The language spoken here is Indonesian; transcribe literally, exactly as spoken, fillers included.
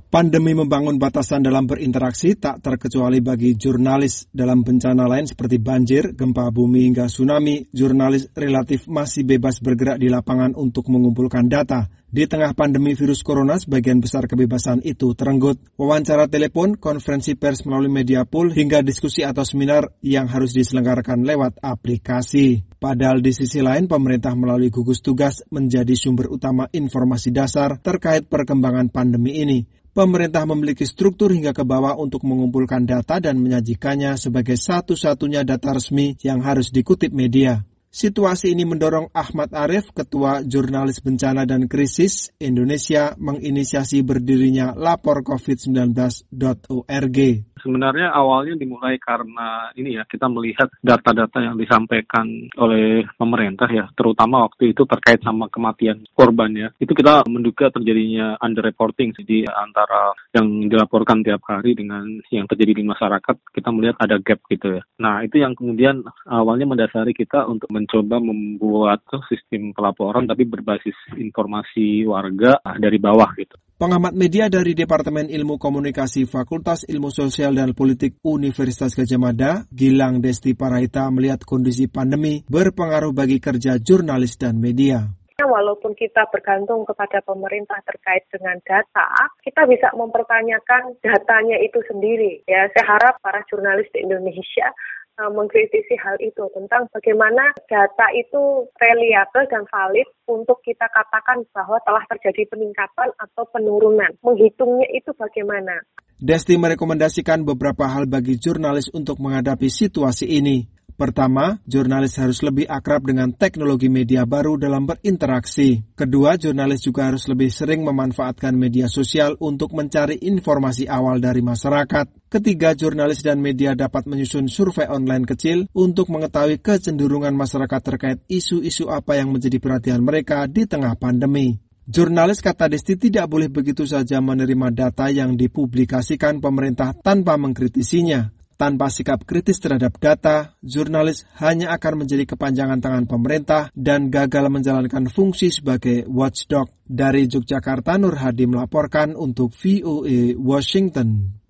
Pandemi membangun batasan dalam berinteraksi tak terkecuali bagi jurnalis. Dalam bencana lain seperti banjir, gempa bumi hingga tsunami, jurnalis relatif masih bebas bergerak di lapangan untuk mengumpulkan data. Di tengah pandemi virus corona, sebagian besar kebebasan itu terenggut. Wawancara telepon, konferensi pers melalui media pool, hingga diskusi atau seminar yang harus diselenggarakan lewat aplikasi. Padahal di sisi lain, pemerintah melalui gugus tugas menjadi sumber utama informasi dasar terkait perkembangan pandemi ini. Pemerintah memiliki struktur hingga ke bawah untuk mengumpulkan data dan menyajikannya sebagai satu-satunya data resmi yang harus dikutip media. Situasi ini mendorong Ahmad Arif, Ketua Jurnalis Bencana dan Krisis Indonesia, menginisiasi berdirinya lapor covid sembilan belas dot org. Sebenarnya awalnya dimulai karena ini ya, kita melihat data-data yang disampaikan oleh pemerintah ya, terutama waktu itu terkait sama kematian korban ya. Itu kita menduga terjadinya underreporting di antara yang dilaporkan tiap hari dengan yang terjadi di masyarakat. Kita melihat ada gap gitu ya. Nah, itu yang kemudian awalnya mendasari kita untuk mencoba membuat sistem pelaporan tapi berbasis informasi warga dari bawah gitu. Pengamat media dari Departemen Ilmu Komunikasi Fakultas Ilmu Sosial dan Politik Universitas Gadjah Mada, Gilang Desti Paraita, melihat kondisi pandemi berpengaruh bagi kerja jurnalis dan media. Walaupun kita bergantung kepada pemerintah terkait dengan data, kita bisa mempertanyakan datanya itu sendiri. Ya, saya harap para jurnalis di Indonesia mengkritisi hal itu tentang bagaimana data itu reliabel dan valid untuk kita katakan bahwa telah terjadi peningkatan atau penurunan. Menghitungnya itu bagaimana? Desti merekomendasikan beberapa hal bagi jurnalis untuk menghadapi situasi ini. Pertama, jurnalis harus lebih akrab dengan teknologi media baru dalam berinteraksi. Kedua, jurnalis juga harus lebih sering memanfaatkan media sosial untuk mencari informasi awal dari masyarakat. Ketiga, jurnalis dan media dapat menyusun survei online kecil untuk mengetahui kecenderungan masyarakat terkait isu-isu apa yang menjadi perhatian mereka di tengah pandemi. Jurnalis, kata Desti, tidak boleh begitu saja menerima data yang dipublikasikan pemerintah tanpa mengkritisinya. Tanpa sikap kritis terhadap data, jurnalis hanya akan menjadi kepanjangan tangan pemerintah dan gagal menjalankan fungsi sebagai watchdog. Dari Yogyakarta, Nur Hadi melaporkan untuk V O A Washington.